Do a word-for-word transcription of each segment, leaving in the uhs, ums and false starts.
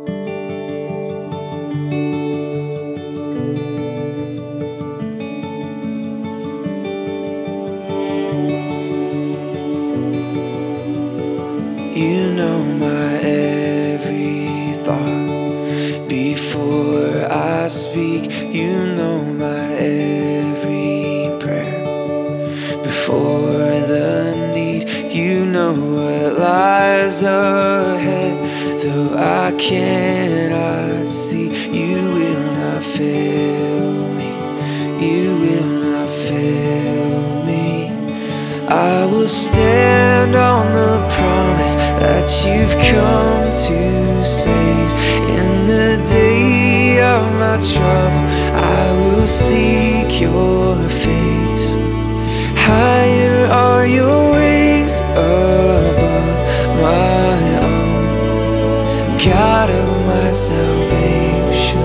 You know my every thought. Before I speak, you know my every prayer. Before the need, you know what lies ahead. Though I cannot see, you will not fail me. You will not fail me. I will stand on the promise that you've come to save. In the day of my trouble, I will seek your face. Higher are your ways above my own, God of my salvation,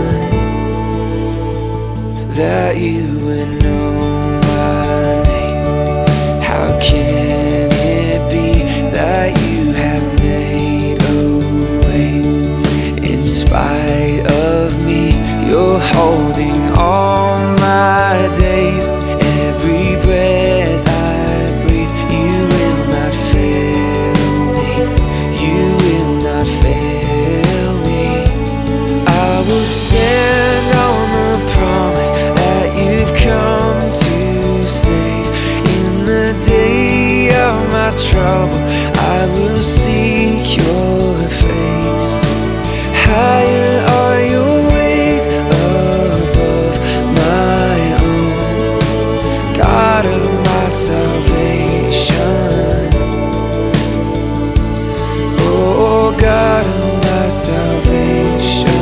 that you would know my name. How can it be that you have made a way? In spite of me, you're holding all my days. Every breath I breathe, you will not fail me. You will not fail me. I will stand on the promise that you've come to save. In the day of my trouble, I will seek your face. Higher are your ways above my own, God of my salvation. Oh, God of my salvation.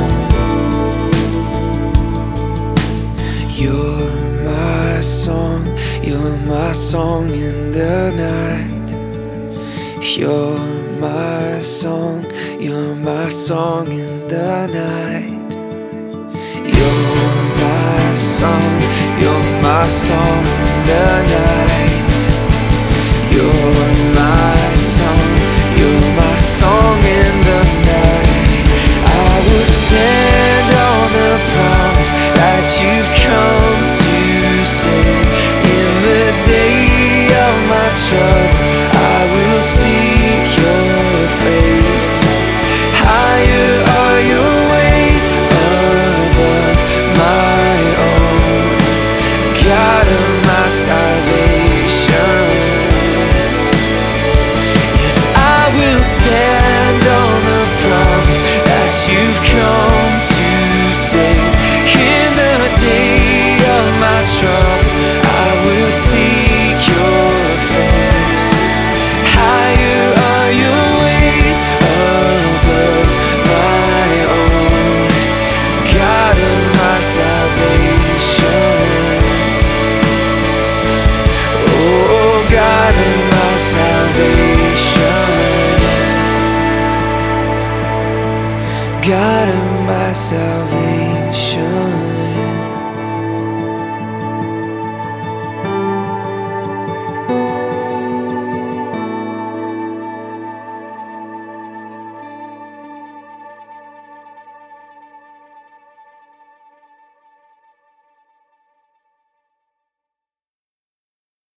You're my song, you're my song in the night. You're my song, you're my song in the night. You're my song, you're my song in the night. You're my song, you're my